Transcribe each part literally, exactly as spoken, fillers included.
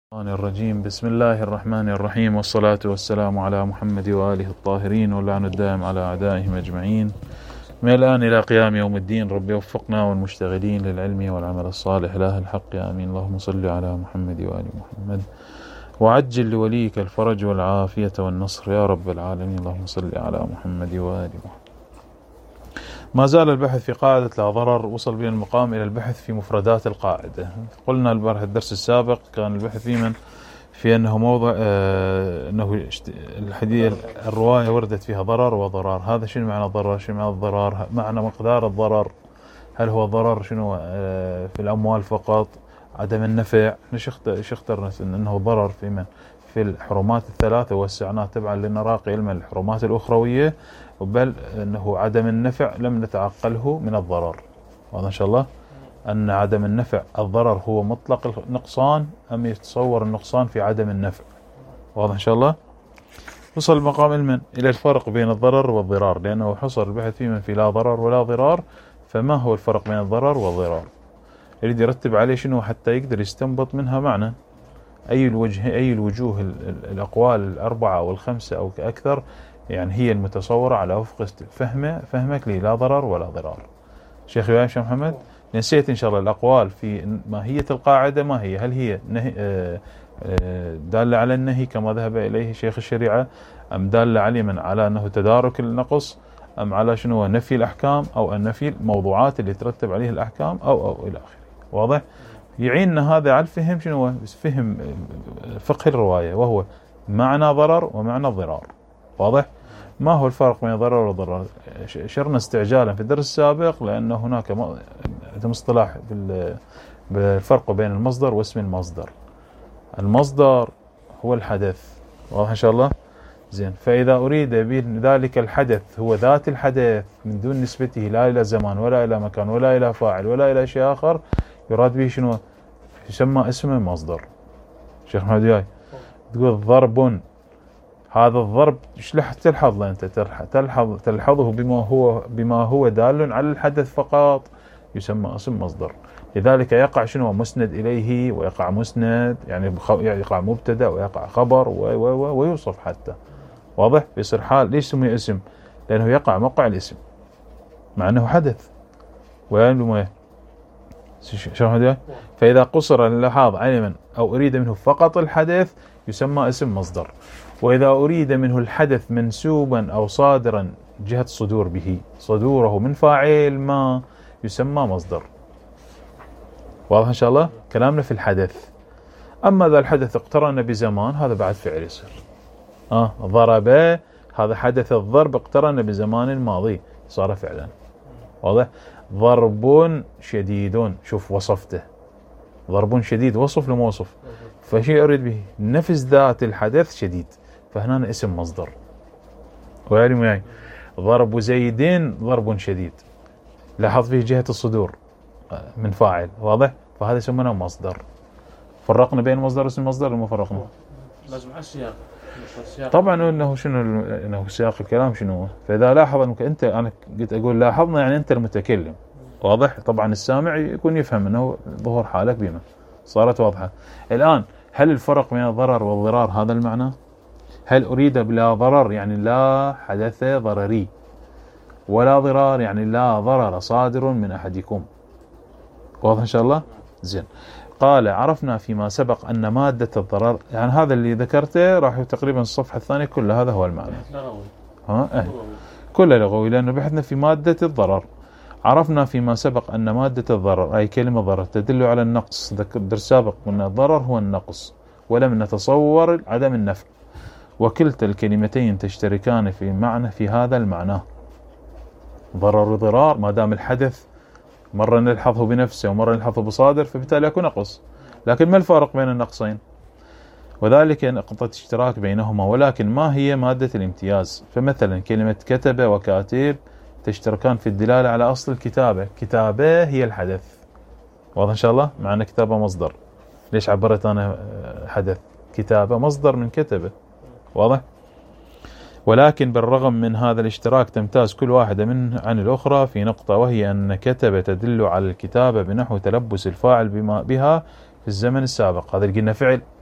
الشيطان الرجيم. بسم الله الرحمن الرحيم، والصلاة والسلام على محمد وآله الطاهرين، واللعن الدائم على أعدائهم أجمعين من الآن إلى قيام يوم الدين. رب وفقنا والمشتغلين للعلم والعمل الصالح، إله الحق آمين. اللهم صل على محمد وآل محمد، وعجل لوليك الفرج والعافية والنصر يا رب العالمين. اللهم صل على محمد وآل محمد. ما زال البحث في قاعدة لا ضرر، وصل بنا المقام إلى البحث في مفردات القاعدة. قلنا البارح الدرس السابق كان البحث في من في أنه موضع آه أنه الحديث الرواية وردت فيها ضرر وضرار. هذا شنو معنى ضرر؟ شنو معنى الضرار؟ معنى مقدار الضرر. هل هو ضرر شنو آه في الأموال فقط؟ عدم النفع. ايش اخترنا أنه ضرر في من في الحرمات الثلاثة، وسعناه تبعا لنراقي علم الحرمات الأخروية، بل أنه عدم النفع لم نتعقله من الضرر. واضح إن شاء الله أن عدم النفع الضرر هو مطلق النقصان أم يتصور النقصان في عدم النفع. واضح إن شاء الله. وصل مقام علما إلى الفرق بين الضرر والضرار، لأنه حصر البحث في من في لا ضرر ولا ضرار. فما هو الفرق بين الضرر والضرار؟ يريد يرتب عليه شنو حتى يقدر يستنبط منها معنى أي الوجه أي الوجوه الأقوال الأربعة أو الخمسة أو أكثر، يعني هي المتصورة على وفق فهمه فهمك لي لا ضرر ولا ضرار. شيخ يا شيخ محمد، نسيت إن شاء الله الأقوال في ماهية القاعدة ما هي؟ هل هي نهي دالة على النهي كما ذهب إليه شيخ الشريعة، أم دالة على من على أنه تدارك النقص، أم على شنو نفي الأحكام أو النفي الموضوعات اللي ترتب عليه الأحكام أو أو إلى آخره. واضح؟ يعيننا هذا على الفهم شنو فهم فقه الرواية، وهو معنى ضرر ومعنى ضرار. واضح؟ ما هو الفرق بين ضرر وضرر؟ شرنا استعجالا في الدرس السابق لأن هناك مصطلح بالفرق بين المصدر واسم المصدر. المصدر هو الحدث. واضح إن شاء الله؟ زين. فإذا أريد بذلك الحدث هو ذات الحدث من دون نسبته لا إلى زمان ولا إلى مكان ولا إلى فاعل ولا إلى شيء آخر، يراد به شنو؟ يسمى اسم المصدر. شيخ محمد جاي تقول ضرب، هذا الضرب ايش تلحظ له انت؟ تلحظ تلحظه بما هو بما هو دال على الحدث فقط، يسمى اسم مصدر. لذلك يقع شنو مسند اليه، ويقع مسند يعني يقع مبتدا ويقع خبر ويوصف حتى. واضح؟ بيصير حال. ليش سمي اسم؟ لانه يقع موقع الاسم مع انه حدث. وين فإذا قصر اللحاظ علما أو أريد منه فقط الحدث يسمى اسم مصدر. وإذا أريد منه الحدث منسوبا أو صادرا جهة صدور به، صدوره من فاعل ما، يسمى مصدر. واضح إن شاء الله كلامنا في الحدث. أما إذا الحدث اقترن بزمان هذا بعد فعل يصير. آه ضرب، هذا حدث الضرب اقترن بزمان الماضي صار فعلا. واضح؟ ضرب شديد، شوف وصفته ضرب شديد، وصف لما وصف، فشيء أريد به نفس ذات الحدث شديد، فهنا اسم مصدر. ويعني يعني ضرب زيد ضرب شديد، لاحظ فيه جهة الصدور من فاعل. واضح؟ فهذا يسمونه مصدر. فرقنا بين مصدر واسم مصدر ولا ما فرقنا؟ لازم على السياق. طبعا انه شنو انه سياق الكلام شنو. فاذا لاحظ انك انت، انا قلت اقول لاحظنا يعني انت المتكلم. واضح؟ طبعا السامع يكون يفهم انه ظهور حالك بما صارت واضحه. الان هل الفرق بين الضرر والضرار هذا المعنى؟ هل اريد بلا ضرر يعني لا حدث ضرري، ولا ضرار يعني لا ضرر صادر من احدكم؟ واضح ان شاء الله؟ زين. قال عرفنا فيما سبق أن مادة الضرر، يعني هذا اللي ذكرته راح تقريبا الصفحة الثانية كلها هذا هو المعنى. لغوي. ها اه كله لغوي لأنه بحثنا في مادة الضرر. عرفنا فيما سبق أن مادة الضرر أي كلمة ضرر تدل على النقص. الدرس سابق أن الضرر هو النقص، ولم نتصور عدم النفع، وكلتا الكلمتين تشتركان في معنى في هذا المعنى. ضرر وضرار ما دام الحدث مرة نلحظه بنفسه ومرة نلحظه بصادر، فبالتالي يكون نقص. لكن ما الفارق بين النقصين؟ وذلك نقطة اشتراك بينهما، ولكن ما هي مادة الامتياز؟ فمثلا كلمة كتب وكاتب تشتركان في الدلالة على أصل الكتابة. كتابة هي الحدث. واضح إن شاء الله؟ مع أن كتابة مصدر. ليش عبرت أنا حدث؟ كتابة مصدر من كتبة. واضح؟ ولكن بالرغم من هذا الاشتراك تمتاز كل واحدة منه عن الأخرى في نقطة، وهي أن كتب تدل على الكتابة بنحو تلبس الفاعل بما بها في الزمن السابق. هذا اللي قلنا فعل.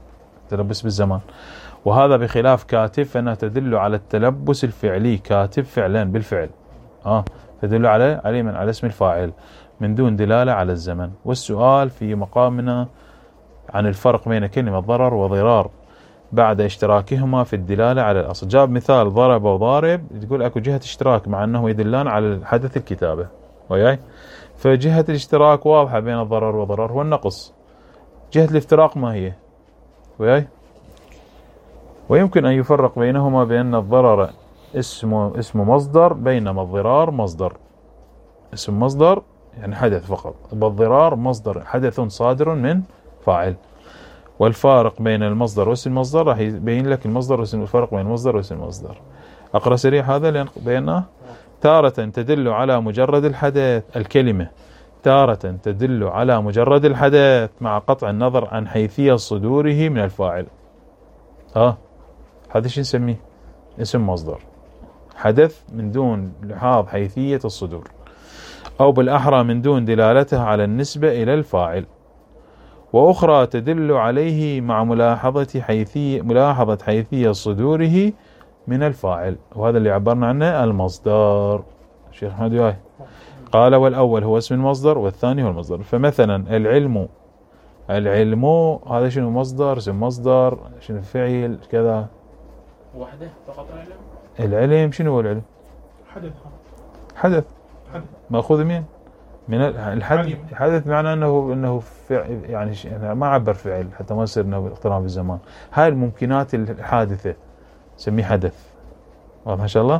تلبس بالزمان. وهذا بخلاف كاتب فإنها تدل على التلبس الفعلي، كاتب فعلا بالفعل آه تدل على عليه من على اسم الفاعل من دون دلالة على الزمن. والسؤال في مقامنا عن الفرق بين كلمة ضرر وضرار بعد اشتراكهما في الدلالة على الأصل. جاب مثال ضرب وضارب، تقول أكو جهة اشتراك مع أنه يدلان على حدث الكتابة وياي، فجهة الاشتراك واضحة بين الضرر والضرر هو النقص، جهة الافتراق ما هي وياي. ويمكن أن يفرق بينهما بأن الضرر اسمه اسم مصدر بينما الضرار مصدر، اسم مصدر يعني حدث فقط، والضرار مصدر حدث صادر من فاعل. والفارق بين المصدر واسم المصدر راح يبين لك المصدر واسم الفرق بين المصدر واسم المصدر. أقرأ سريع هذا لأن بيناه. تارة تدل على مجرد الحدث الكلمة، تارة تدل على مجرد الحدث مع قطع النظر عن حيثية صدوره من الفاعل. ها هذا شو نسميه؟ اسم مصدر، حدث من دون لحاظ حيثية الصدور، أو بالأحرى من دون دلالتها على النسبة إلى الفاعل. وأخرى تدل عليه مع ملاحظة حيثية ملاحظة حيثية صدوره من الفاعل، وهذا اللي عبرنا عنه المصدر. الشيخ محمد وياي قال والأول هو اسم المصدر والثاني هو المصدر. فمثلا العلم، العلم هذا شنو مصدر؟ اسم مصدر، شنو فعل كذا وحده فقط. العلم العلم شنو هو العلم؟ حدث حدث حدث ماخوذ من من الحدث. حدث معناه انه انه فعل يعني ما عبر فعل حتى ما يصير انه اقتران بالزمان. هاي الممكنات الحادثه سميه حدث. واضح ان شاء الله.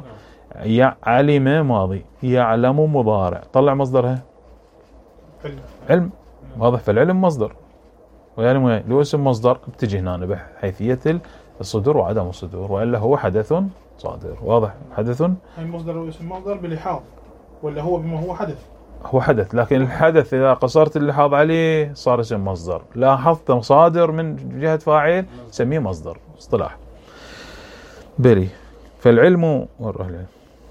علم ماضي، يعلم مضارع، طلع مصدرها علم. واضح. فالعلم مصدر ويعني وياي لو اسم مصدر بتجي هنا بحيثيه الصدور وعدم الصدور، والا هو حدث صادر. واضح. حدث المصدر واسم مصدر بلحاظ ولا هو بما هو حدث؟ هو حدث، لكن الحدث إذا قصرت اللحاظ عليه صار اسم مصدر. لاحظت صادر من جهة فاعل سميه مصدر اصطلاح بلي. فالعلم وره العلم.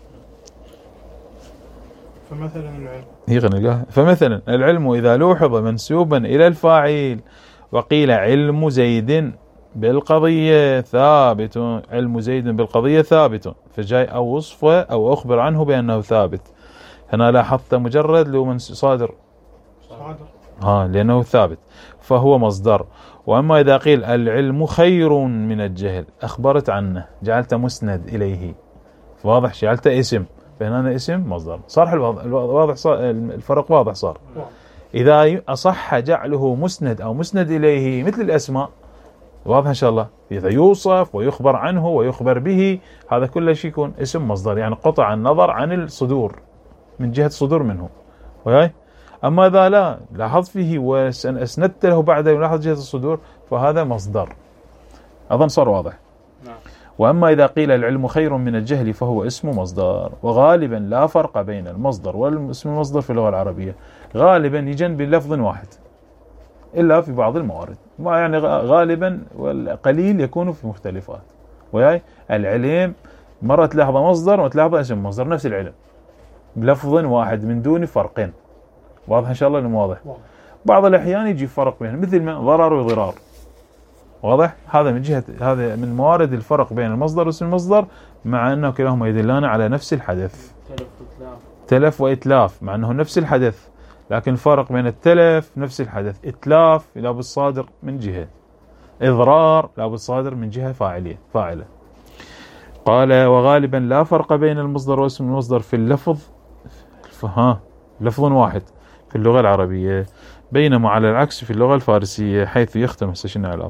فمثلا العلم هي غنقاه. فمثلا العلم إذا لوحظ منسوبا إلى الفاعل وقيل علم زيد بالقضية ثابت، علم زيد بالقضية ثابت، فجاي أو وصفه أو أخبر عنه بأنه ثابت. هنا لاحظت مجرد لو من صادر صادر ها لأنه ثابت فهو مصدر. وأما إذا قيل العلم خير من الجهل أخبرت عنه، جعلت مسند إليه، واضح، جعلت اسم، فهنا اسم مصدر. صار الواضح صار الفرق واضح صار. إذا أصح جعله مسند أو مسند إليه مثل الأسماء، واضح إن شاء الله، إذا يوصف ويخبر عنه ويخبر به هذا كله شيء يكون اسم مصدر، يعني قطع النظر عن الصدور من جهة الصدور منه وياي. أما إذا لا لاحظ فيه وأسندت له بعد يلاحظ جهة الصدور فهذا مصدر. أظن صار واضح. نعم. وأما إذا قيل العلم خير من الجهل فهو اسم مصدر. وغالبا لا فرق بين المصدر والاسم المصدر في اللغة العربية، غالبا يجن بلفظ واحد إلا في بعض الموارد، يعني غالبا والقليل يكون في مختلفات وياي. العلم مرة تلاحظه مصدر وتلاحظه اسم مصدر، نفس العلم بلفظ واحد من دون فرقين. واضح إن شاء الله إنه واضح. بعض الأحيان يجي فرق بينهم مثل ما ضرر وضرار. واضح. هذا من جهة هذا من موارد الفرق بين المصدر واسم المصدر، مع أنه كلاهما يدلان على نفس الحدث. تلف وإتلاف مع أنه نفس الحدث، لكن الفرق بين التلف نفس الحدث، إتلاف لا بالصادر من جهة، إضرار لا بالصادر من جهة فاعلية فاعلة. قال وغالبا لا فرق بين المصدر واسم المصدر في اللفظ، ها لفظ واحد في اللغة العربية، بينما على العكس في اللغة الفارسية حيث يختم. هسه شنو العلاقة؟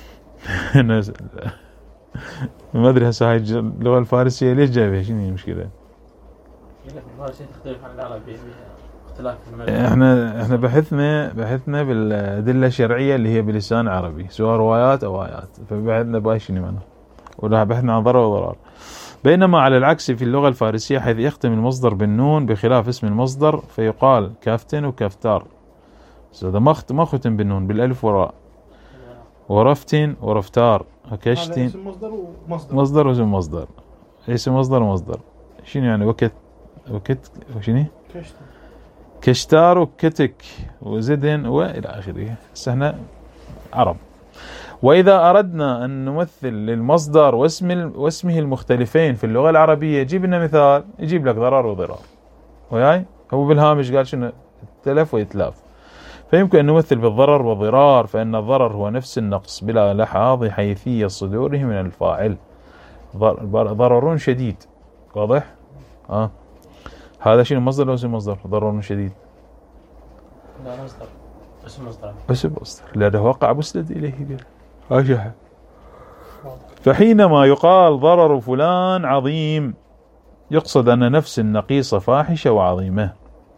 ما أدري هسه هاي اللغة الفارسية ليش جايبها، شنو هي المشكلة؟ الفارسية تختلف عن العربية اختلاف. احنا احنا بحثنا بحثنا بالأدلة الشرعية اللي هي بلسان عربي، سواء روايات أو آيات، فبحثنا باي شنو منه، ولا بحثنا عن ضرر وضرار. بينما على العكس في اللغة الفارسية حيث يختم المصدر بالنون بخلاف اسم المصدر فيقال كافتن وكافتار. هذا ما ما ختم بالنون، بالالف وراء، ورفتن ورفتار وكشتن. اسم مصدر ومصدر، مصدر واسم مصدر، اسم مصدر ومصدر. شنو يعني وكت وكت وشنو كشتن كشتار وكتك وزدن والى اخره. هسه احنا عرب. وإذا أردنا أن نمثل للمصدر واسم واسمه المختلفين في اللغة العربية يجيب لنا مثال، يجيب لك ضرر وضرار. وياي هو بالهامش قال شنو؟ تلف ويتلاف. فيمكن أن نمثل بالضرر والضرار، فإن الضرر هو نفس النقص بلا لحاظ حيثية صدوره من الفاعل. ضرر شديد، واضح؟ آه. هذا شنو مصدر ولا اسم مصدر؟ ضرر شديد. لا مصدر، اسم مصدر. اسم مصدر لأنه وقع مسند إليه. أجح. فحينما يقال ضرر فلان عظيم يقصد أن نفس النقيصة فاحشة وعظيمة.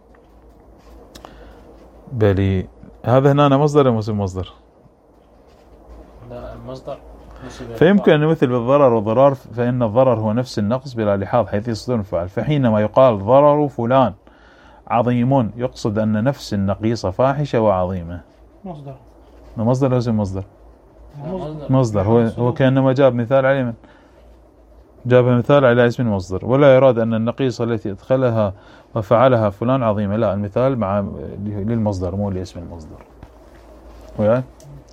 بلي هذا هنا مصدر ولا اسم مصدر؟ لا مصدر. فيمكن أن نمثل بالضرر والضرار، فإن الضرر هو نفس النقص بلا لحاظ حيث يصدر الفعل. فحينما يقال ضرر فلان عظيم يقصد أن نفس النقيصة فاحشة وعظيمة. مصدر. مصدر لازم مصدر. مصدر. مصدر هو هو كأنما جاب مثال عليه من جاب مثال على اسم المصدر، ولا يراد أن النقيصة التي ادخلها وفعلها فلان عظيمة، لا المثال مع للمصدر مو لاسم المصدر. وياي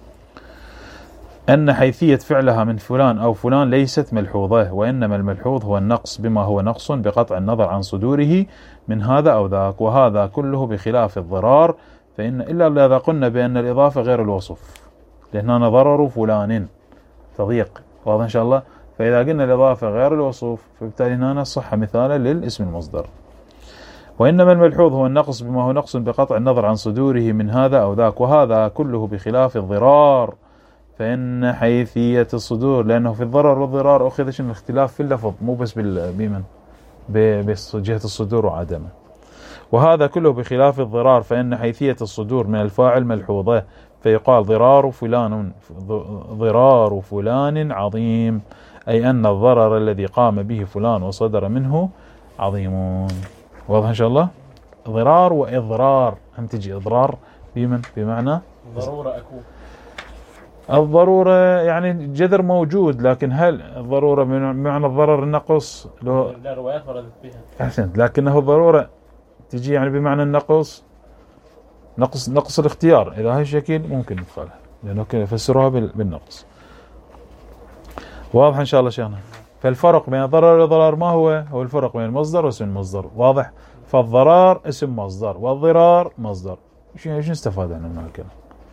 أن حيثية فعلها من فلان أو فلان ليست ملحوظة، وإنما الملحوظ هو النقص بما هو نقص بقطع النظر عن صدوره من هذا أو ذاك، وهذا كله بخلاف الضرار، فإن إلا إذا قلنا بأن الإضافة غير الوصف، لأننا ضرر فلان تضيق، واضح إن شاء الله. فإذا قلنا الإضافة غير الوصف فبالتالي هنا صح مثالا للاسم المصدر. وإنما الملحوظ هو النقص بما هو نقص بقطع النظر عن صدوره من هذا أو ذاك، وهذا كله بخلاف الضرار، فإن حيثية الصدور، لأنه في الضرر والضرار أخذ شنو الاختلاف في اللفظ مو بس بمن بجهة الصدور وعدمه. وهذا كله بخلاف الضرار، فإن حيثية الصدور من الفاعل ملحوظة، فيقال ضرار فلان ضرار فلان عظيم، أي أن الضرر الذي قام به فلان وصدر منه عظيم. واضح إن شاء الله؟ ضرار وإضرار، هم تجي إضرار بمن بمعنى ضرورة أكون. الضرورة يعني جذر موجود، لكن هل الضرورة بمعنى الضرر النقص؟ له لا روايات وردت بها. أحسنت، لكنه الضرورة تجي يعني بمعنى النقص، نقص نقص الاختيار، إذا هاي الشكل ممكن ندخلها، لأنه يفسروها بالنقص. واضح إن شاء الله شيخنا؟ فالفرق بين الضرر والضرار ما هو؟ هو الفرق بين المصدر واسم المصدر، واضح؟ فالضرار اسم مصدر والضرار مصدر. شو شو نستفاد احنا من هالكلام؟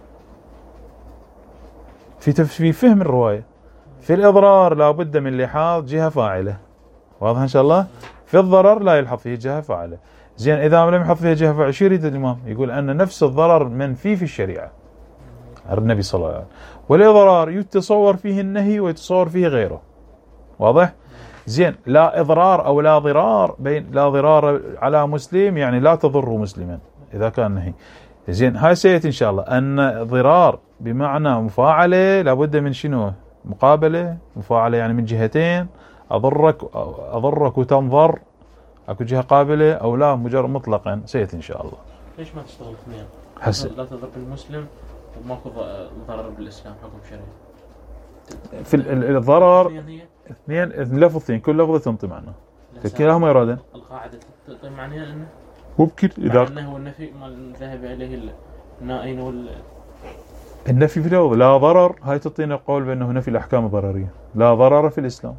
في في فهم الرواية. في الإضرار لابد من لحاظ جهة فاعلة، واضح إن شاء الله؟ في الضرر لا يلحظ فيه جهة فاعلة. زين إذا لم يحط فيها جهة فاعلة شو يريد الإمام؟ يقول أن نفس الضرر منفي في الشريعة النبي صلى الله عليه وسلم، والإضرار يتصور فيه النهي ويتصور فيه غيره، واضح؟ زين لا إضرار أو لا ضرار بين لا ضرار على مسلم يعني لا تضر مسلما إذا كان نهي. زين هاي سيأتي إن شاء الله أن ضرار بمعنى مفاعلة لابد من شنو؟ مقابلة، مفاعلة يعني من جهتين، أضرك أضرك وتنظر، أكو جهة قابلة أو لا مجرد مطلقا، سيأتي إن شاء الله. ليش ما تشتغل اثنين؟ حسن لا تضر بالمسلم وماكو ضرر بالإسلام حكم شرعي. في الضرر اثنين لفظتين كل لفظة تنطي معنى، كلاهما يرادان. القاعدة تنطي معنى أنه ممكن إذا أنه هو النفي ما ذهب إليه النائين وال النفي في اللفظ لا ضرر، هاي تعطينا قول بأنه نفي الأحكام الضررية، لا ضرر في الإسلام.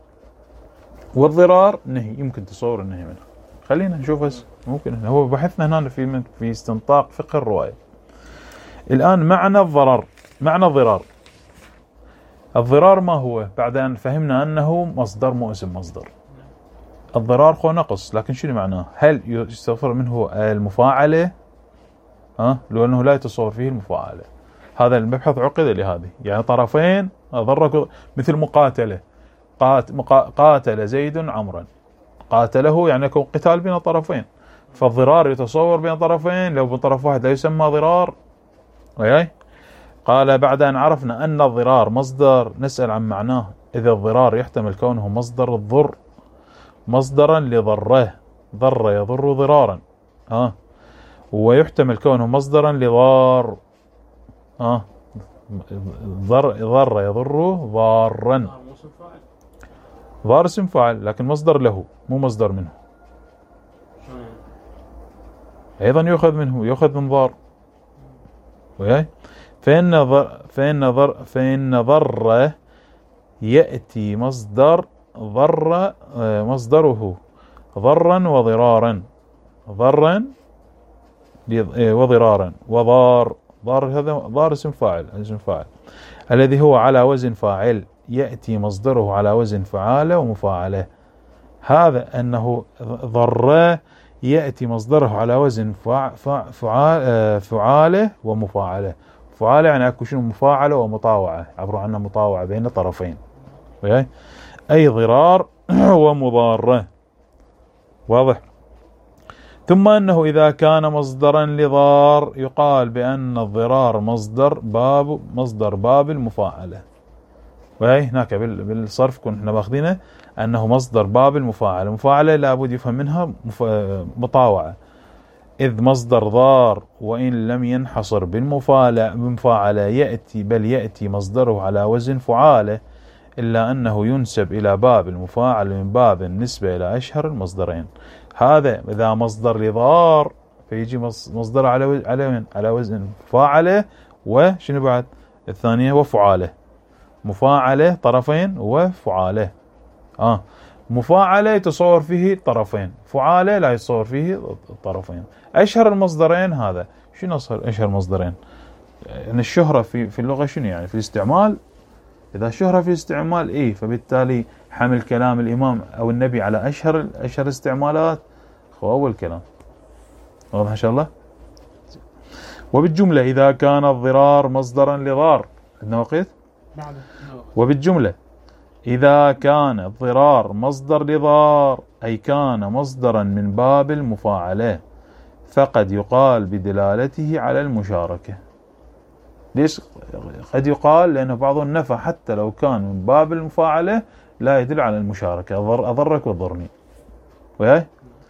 والضرار نهي، يمكن تصور النهي منه. خلينا نشوف هسه ممكن هو بحثنا هنا في في استنطاق فقه الرواية. الآن معنى الضرر، معنى الضرار. الضرار ما هو؟ بعد أن فهمنا أنه مصدر مو اسم مصدر. الضرار هو نقص، لكن شنو معناه؟ هل يستغفر منه المفاعلة؟ ها؟ لو أنه لا يتصور فيه المفاعلة. هذا المبحث عقد لهذه، يعني طرفين ضرك مثل مقاتلة، قاتل زيد عمرا، قاتله يعني يكون قتال بين طرفين، فالضرار يتصور بين طرفين، لو بطرف واحد لا يسمى ضرار. وياي قال بعد أن عرفنا أن الضرار مصدر نسأل عن معناه. إذا الضرار يحتمل كونه مصدر الضر مصدرا لضره، ضر يضر ضرارا، ها، ويحتمل كونه مصدرا لضار، ها، ضر ضر يضر ضارا. ضار اسم فاعل لكن مصدر له مو مصدر منه، أيضا يؤخذ منه، يؤخذ من ضار. وياي فإن ضر فإن ضر فإن ضر يأتي مصدر ضر مصدره ضرا وضرارا، ضرا وضرارا، وضار ضار هذا ضار اسم فاعل، اسم فاعل الذي هو على وزن فاعل، يأتي مصدره على وزن فعالة ومفاعلة. هذا أنه ضر يأتي مصدره على وزن فعال فعالة ومفاعلة. فعالة يعني اكو شنو مفاعلة ومطاوعة، عبروا عنها مطاوعة بين طرفين، أي ضرار ومضارة. واضح؟ ثم أنه إذا كان مصدرا لضار يقال بأن الضرار مصدر باب مصدر باب المفاعلة. وهي هناك بالصرف كنا ماخذينه أنه مصدر باب المفاعلة. المفاعلة لابد يفهم منها مطاوعة، إذ مصدر ضار وإن لم ينحصر بالمفاعلة يأتي بل يأتي مصدره على وزن فعالة، إلا أنه ينسب إلى باب المفاعل من باب النسبة إلى أشهر المصدرين. هذا إذا مصدر لضار فيجي مصدر على على على وزن فاعلة، وشنو بعد الثانية وفعالة، مفاعلة طرفين وفعالة. آه مفاعلة يتصور فيه طرفين، فعالة لا يتصور فيه طرفين. أشهر المصدرين هذا شنو صار أشهر مصدرين؟ يعني الشهرة في في اللغة شنو يعني في الاستعمال؟ إذا شهرة في الاستعمال إيه، فبالتالي حمل كلام الإمام أو النبي على أشهر أشهر استعمالات هو أول كلام. واضح إن شاء الله؟ وبالجملة إذا كان الضرار مصدرا لضار، عندنا وقت؟ وبالجملة إذا كان الضرار مصدر لضار أي كان مصدرا من باب المفاعلة، فقد يقال بدلالته على المشاركة. ليش قد يقال؟ لأن بعضهم نفى حتى لو كان من باب المفاعلة لا يدل على المشاركة، أضر أضرك وضرني، وياي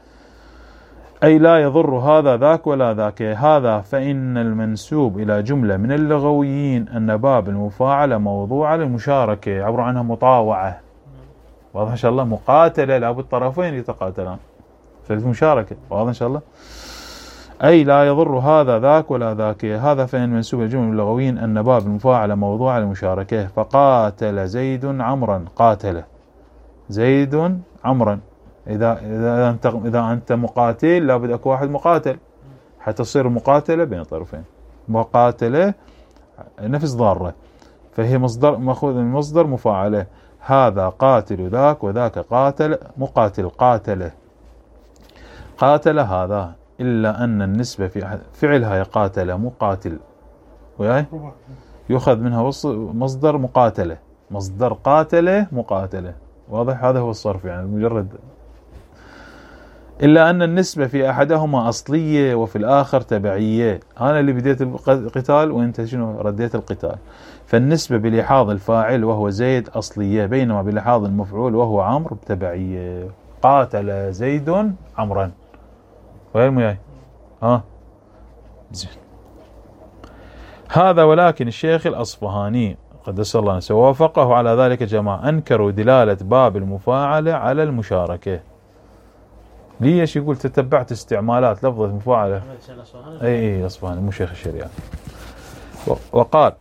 أي لا يضر هذا ذاك ولا ذاك. هذا فإن المنسوب إلى جملة من اللغويين أن باب المفاعلة موضوع للمشاركة، يعبر عنها مطاوعة. واضح إن شاء الله؟ مقاتلة لابد الطرفين يتقاتلان في المشاركة. واضح إن شاء الله؟ أي لا يضر هذا ذاك ولا ذاك. هذا فإن منسوب إلى جملة من اللغويين أن باب المفاعلة موضوع للمشاركة. فقاتل زيد عمرا، قاتل زيد عمرا. إذا إذا أنت إذا أنت مقاتل لابد أكو واحد مقاتل حتى تصير مقاتلة بين طرفين. مقاتلة نفس ضارة، فهي مصدر مأخوذ من مصدر مفاعلة. هذا قاتل ذاك وذاك قاتل مقاتل قاتله قاتل هذا، إلا أن النسبة في فعلها يقاتل مقاتل، وياي يؤخذ منها مصدر مقاتلة، مصدر قاتله مقاتلة. واضح؟ هذا هو الصرف يعني مجرد. إلا أن النسبة في أحدهما أصلية وفي الآخر تبعية. أنا اللي بديت القتال وأنت شنو رديت القتال. فالنسبة بلحاظ الفاعل وهو زيد أصلية، بينما بلحاظ المفعول وهو عمرو تبعية. قاتل زيد عمرا. وين وياي؟ ها زين. هذا ولكن الشيخ الأصفهاني قدس الله نفسه وافقه على ذلك جماعة أنكروا دلالة باب المفاعلة على المشاركة. ليش؟ يقول تتبعت استعمالات لفظة مفاعلة. اي اي أصفهاني مو شيخ الشريعة. وقال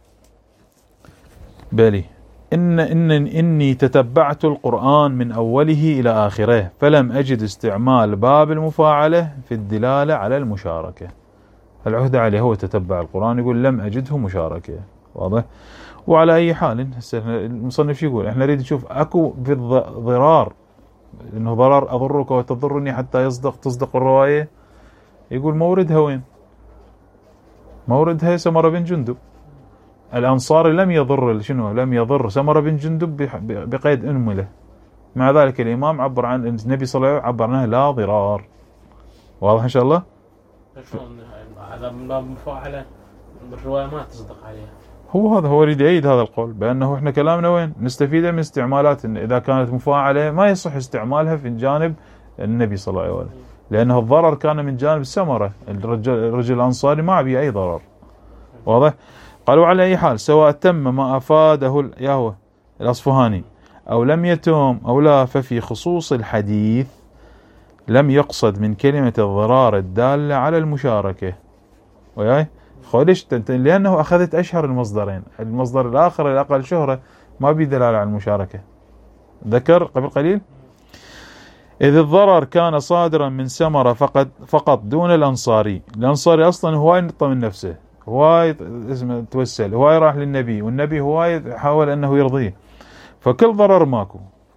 بلي إن إن إني تتبعت القرآن من أوله إلى آخره فلم أجد استعمال باب المفاعلة في الدلالة على المشاركة. العهدة عليه هو تتبع القرآن، يقول لم أجده مشاركة. واضح؟ وعلى أي حال المصنف يقول احنا نريد نشوف أكو في الضرار، إنه ضرر أضرك وتضرني حتى يصدق تصدق الرواية. يقول موردها وين؟ موردها سمرة بن جندب. الأنصاري لم يضر شنو؟ لم يضر سمرة بن جندب بقيد أنملة. مع ذلك الإمام عبر عن النبي صلى الله عليه وسلم عبر عنه لا ضرار. واضح إن شاء الله؟ هذا من باب مفاعلة بالرواية ما تصدق عليها. هو هذا هو يريد يعيد هذا القول بأنه إحنا كلامنا وين؟ نستفيد من استعمالات إن إذا كانت مفاعلة ما يصح استعمالها في جانب النبي صلى الله عليه وسلم، لأنه الضرر كان من جانب السمرة. الرجل الرجل الأنصاري ما بيه أي ضرر. واضح؟ قالوا على أي حال سواء تم ما أفاده ياهو الأصفهاني أو لم يتم أو لا، ففي خصوص الحديث لم يقصد من كلمة الضرار الدالة على المشاركة. وياي ليش؟ لأنه أخذت أشهر المصدرين. المصدر الآخر الأقل شهرة ما بدلالة على المشاركة. ذكر قبل قليل إذ الضرر كان صادرا من سمرة فقط فقط دون الأنصاري. الأنصاري أصلا هواي نطة من نفسه، هواي اسمه توسل، هواي راح للنبي، والنبي هواي حاول أنه يرضيه، فكل ضرر ماكو.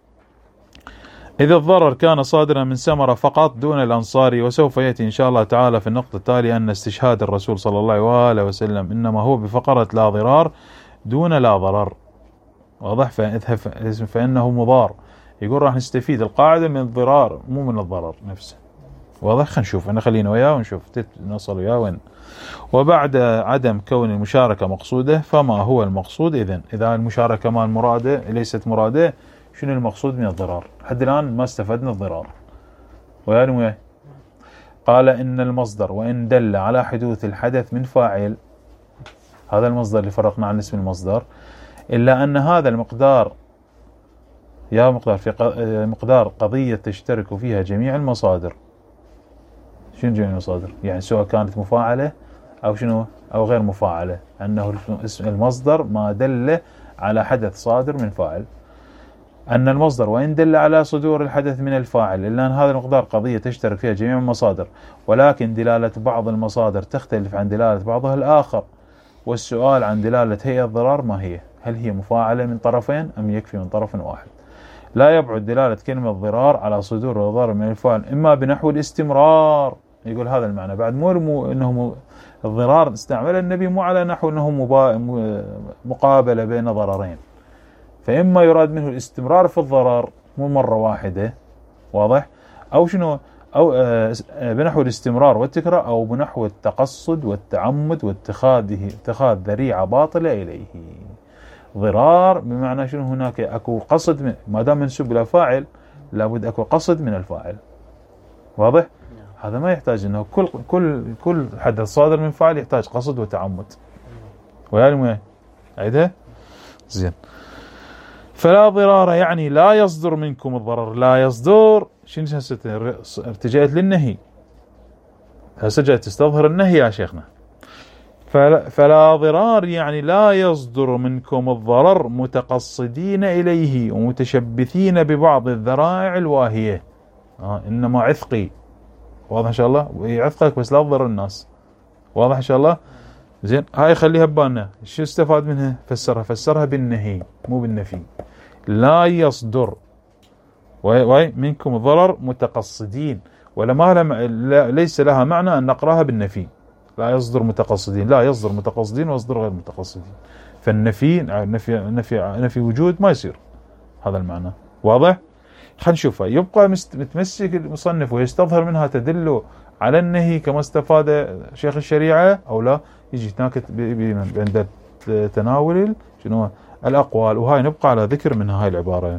إذ الضرر كان صادرا من سمرة فقط دون الأنصاري. وسوف يأتي إن شاء الله تعالى في النقطة التالية أن استشهاد الرسول صلى الله عليه وسلم إنما هو بفقرة لا ضرار دون لا ضرر. واضح؟ فإنه مضار. يقول راح نستفيد القاعدة من الضرار مو من الضرر نفسه. واضح؟ خلينا نشوف، احنا خلينا وياه ونشوف نوصل وياه وين. وبعد عدم كون المشاركة مقصودة فما هو المقصود؟ إذن إذا المشاركة ما المرادة ليست مرادة، شنو المقصود من الضرار؟ حد الآن ما استفدنا الضرار. وياه قال إن المصدر وإن دل على حدوث الحدث من فاعل، هذا المصدر اللي فرقنا عن اسم المصدر، إلا أن هذا المقدار يا مقدار في مقدار قضية تشترك فيها جميع المصادر. شنو جميع المصادر؟ يعني سواء كانت مفاعلة أو شنو أو غير مفاعلة، أنه اسم المصدر ما دل على حدث صادر من فاعل. أن المصدر وإن دل على صدور الحدث من الفاعل إلا أن هذا المقدار قضية تشترك فيها جميع المصادر، ولكن دلالة بعض المصادر تختلف عن دلالة بعضها الآخر. والسؤال عن دلالة هيئة الضرار ما هي؟ هل هي مفاعلة من طرفين أم يكفي من طرف واحد؟ لا يبعد دلالة كلمة ضرار على صدور الضرر من الفاعل إما بنحو الاستمرار، يقول هذا المعنى بعد، مو مو انه الضرار استعمل النبي مو على نحو انه مقابلة بين ضررين، فإما يراد منه الاستمرار في الضرر مو مرة واحدة. واضح؟ أو شنو؟ أو بنحو الاستمرار والتكرار، أو بنحو التقصد والتعمد واتخاذه اتخاذ ذريعة باطلة إليه. ضرار بمعنى شنو؟ هناك أكو قصد من، ما دام منسوب إلى فاعل لابد أكو قصد من الفاعل. واضح؟ هذا ما يحتاج انه كل كل كل حدث صادر من فاعل يحتاج قصد وتعمد. ويعني عيدها زين. فلا ضرار يعني لا يصدر منكم الضرر. لا يصدر شنو هسه؟ ارتجعت للنهي، هسه جاءت تستظهر النهي يا شيخنا. فلا, فلا ضرار يعني لا يصدر منكم الضرر متقصدين إليه ومتشبثين ببعض الذرائع الواهية. آه إنما عثقي. واضح إن شاء الله؟ ويعثقك بس لا تضر الناس. واضح إن شاء الله؟ زين. هاي خليها ببالنا. شو استفاد منها؟ فسرها فسرها بالنهي مو بالنفي. لا يصدر واي منكم ضرر متقصدين، ولا ما لها ليس لها معنى أن نقراها بالنفي. لا يصدر متقصدين، لا يصدر متقصدين ويصدر غير متقصدين. فالنفي نفي نفي نفي وجود ما يصير هذا المعنى. واضح؟ خلينا نشوفها. يبقى متمسك المصنف ويستظهر منها تدل على النهي كما استفاد شيخ الشريعة أو لا، يجي هناك عند تناول شنو الأقوال، وهاي نبقى على ذكر من هاي العبارة.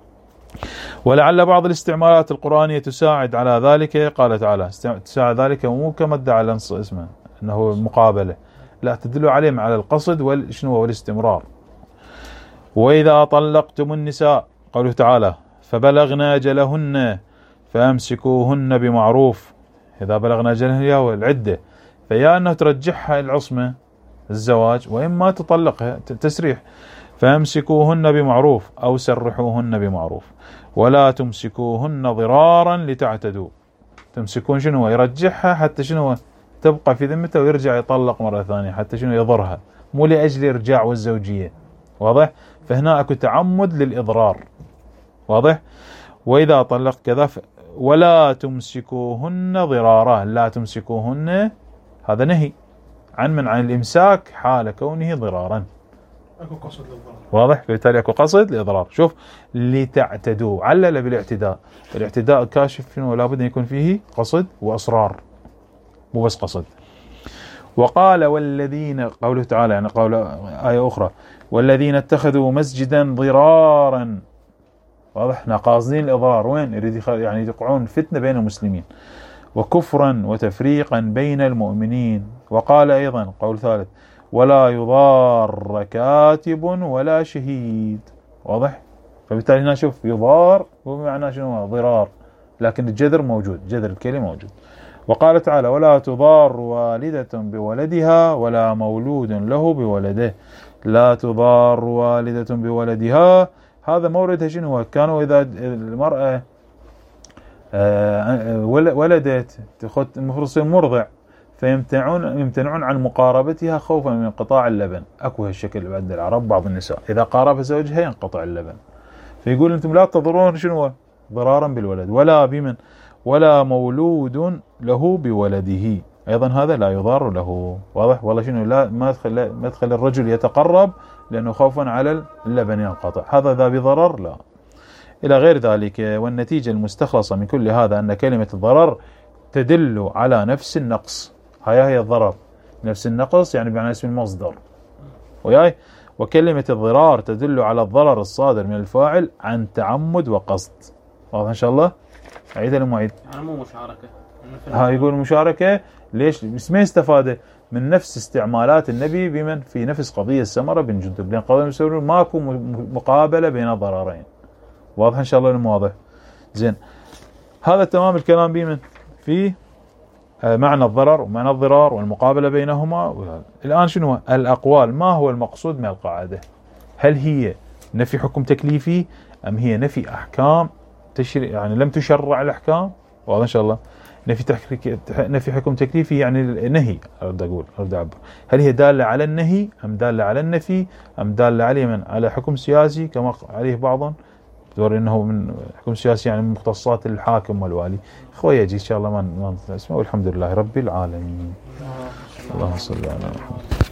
ولعل بعض الاستعمالات القرآنية تساعد على ذلك. قال تعالى تساعد ذلك مو كما ادعى اسمه انه مقابلة، لا تدل عليه على القصد والشنو والاستمرار. وإذا طلقتم النساء قوله تعالى فبلغن أجلهن فأمسكوهن بمعروف. إذا بلغنا أجلهن العدة، فيا أنه ترجحها العصمة الزواج، وإما تطلقها تسريح. فأمسكوهن بمعروف أو سرحوهن بمعروف ولا تمسكوهن ضرارا لتعتدوا. تمسكون شنو؟ يرجحها حتى شنو تبقى في ذمته ويرجع يطلق مرة ثانية حتى شنو يضرها، مو لأجل إرجاع والزوجية. واضح؟ فهنا أكو تعمد للإضرار. واضح؟ وإذا طلقت كذا ولا تمسكوهن ضرارا. لا تمسكوهن هذا نهي عن من عن الإمساك حال كونه ضرارا. اكو قصد للضرر. واضح؟ فبالتالي اكو قصد للإضرار. شوف لتعتدوا، علل بالاعتداء. الاعتداء كاشف شنو؟ لابد ان يكون فيه قصد واصرار مو بس قصد. وقال والذين، قوله تعالى يعني قول آية أخرى والذين اتخذوا مسجدا ضرارا. واضح؟ احنا قاصدين الإضرار وين؟ يريد يعني يقعون فتنة بين المسلمين. وكفرا وتفريقا بين المؤمنين. وقال أيضا قول ثالث ولا يضار كاتب ولا شهيد. واضح؟ فبالتالي هنا شوف يضار وبمعنى شنو؟ ضرار، لكن الجذر موجود، جذر الكلمة موجود. وقال تعالى ولا تضار والدة بولدها ولا مولود له بولده. لا تضار والدة بولدها، هذا موردها شنو هو؟ كانوا إذا المرأة ولدت المفروض تصير مرضع فيمتنعون يمتنعون عن مقاربتها خوفا من انقطاع اللبن. اكو هالشكل عند العرب بعض النساء اذا قاربها زوجها ينقطع اللبن، فيقول انتم لا تضرون شنو ضرارا بالولد. ولا بمن ولا مولود له بولده، ايضا هذا لا يضار له. واضح؟ والله شنو لا ما تخلي ما تخلي الرجل يتقرب لانه خوفا على اللبن ينقطع، هذا ذا بضرر لا. الى غير ذلك. والنتيجة المستخلصة من كل هذا ان كلمة الضرر تدل على نفس النقص. هاي هي الضرر، نفس النقص يعني بمعنى اسم المصدر وياي. وكلمة الضرار تدل على الضرر الصادر من الفاعل عن تعمد وقصد. واضح ان شاء الله؟ عيد المعيد. يعني مو مشاركة. ها يقول مشاركة ليش؟ بس ما استفاده من نفس استعمالات النبي بمن في نفس قضية سمرة بن جندب، لأن قضية سمرة ماكو مقابلة بين ضررين. واضح ان شاء الله؟ انه واضح. زين، هذا تمام الكلام بمن في معنى الضرر ومعنى الضرار والمقابلة بينهما. الآن شنو الأقوال؟ ما هو المقصود من القاعدة؟ هل هي نفي حكم تكليفي أم هي نفي أحكام تشريع يعني لم تشرع الأحكام؟ واضح إن شاء الله. نفي تحريك نفي حكم تكليفي يعني نهي. أرد أقول أرد أعبر هل هي دالة على النهي أم دالة على النفي أم دالة عليه من على حكم سياسي كما عليه بعضهم تقول انه من حكم سياسي يعني من مختصات الحاكم والوالي. اخوي يجي ان شاء الله ما ما اسمه. والحمد لله رب العالمين. اللهم صل على محمد.